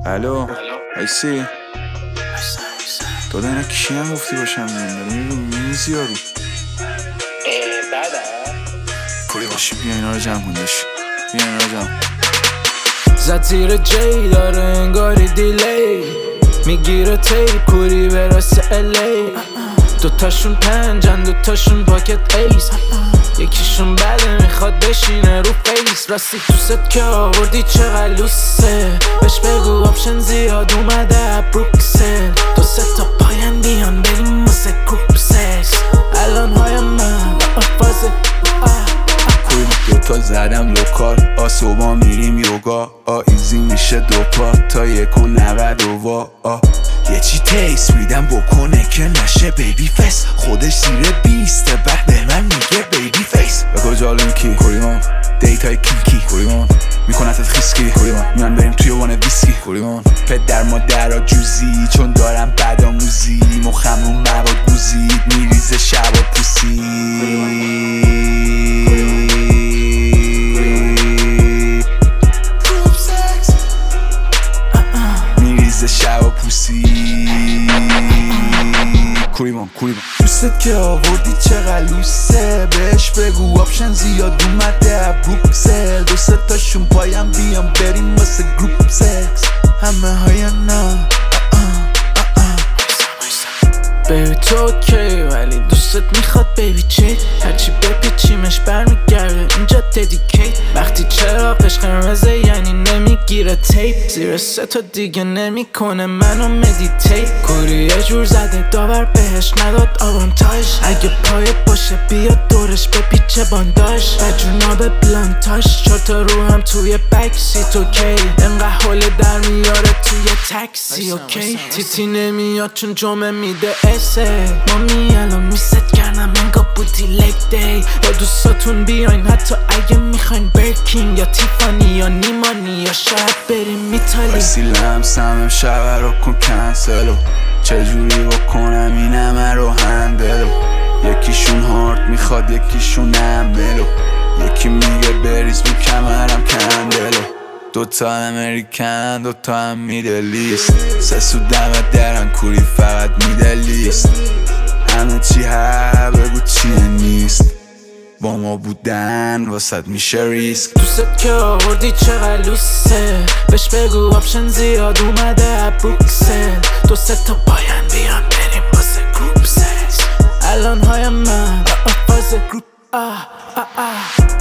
الو ایسی تو دنه کشی هم گفتی باشم دارم میزی یارو بعد پوری باشی بیا اینا رو جمع کن داشت بیا اینا رو جمع زد زیر جی داره انگاری دیلی میگیره تی پوری برسه الی دوتاشون پنجن دوتاشون پاکت ایس یکیشون بده میخواد بشینه رو فیس راستی تو ست که آوردی چقدر لوسه بهش بگو آپشن زیاد اومده بروکسل دو سه تا پاین بیان بریم واسه گروپ سکس الان های من فازه کوی دوتا زدم لوکال صبح میریم یوگا ایزی میشه دوپا تا 1.90 وا یه چی تیس میدم بکنه که نشه بیبی فیس خودش زیر 20 بعد به من میگه بیبی فیس به کجا لینکی کوریمان دیتای کیکی کوریمان میکنتت خیسکی کوریمان میان بریم توی وان ویسکی کوریمان پدر مادرها جوزی چون دارم بد آموزی مخمون مواد گوزید میریزه شبا پوسی میریزه شبا پوسی کوریمان دوست که آوردی چقدر لوسه بهش بگو آپشن زیاد اومده بروکسل دو سه تاشون پایم بیام بریم واسه گروپ سکس همه های نه بیبی تو اوکی ولی دوستت میخواد بیبی چی هرچی بپیچیمش برمیگرده اینجا ددیکیت وقتی چراغش قرمزه یعنی نمیگیره تیپ زیر سه تا دیگه نمیکنه منو مدیتیت کوری یه جور زده داور بهش نداد آوانتاژ اگه پای باشه بیا دورش بپیچه بانداش و جناب بلانتاش چارتا رو هم توی بکسیت اوکی انقدر حوله در میاره توی تاکسی اوکی تیتی نمیاد چون جمعه میده مامی الان میست کردم انگا بودی لیک دی با دوستاتون بیاین حتی اگه میخواین برکینگ یا تیفانی یا نیمانی یا شاید بریم میتالی وسیلم سمم شب رو کن کنسلو چجوری بکنم این همه رو هندلو یکیشون هارد میخواد یکیشون امبلو یکی میگه بریز رو کمرم کندلو دوتا امریکن دوتا هم میدلیست سه سو دمت درن کوری فقط میدلیست همه چی بگو چیه نیست با ما بودن واسد میشه ریسک دوست که آوردی چقدر لوسه بهش بگو آپشن زیاد اومده بروکسل دو سه تا پاین بیان بریم واسه گروپ سکس الان های من فاز گروپ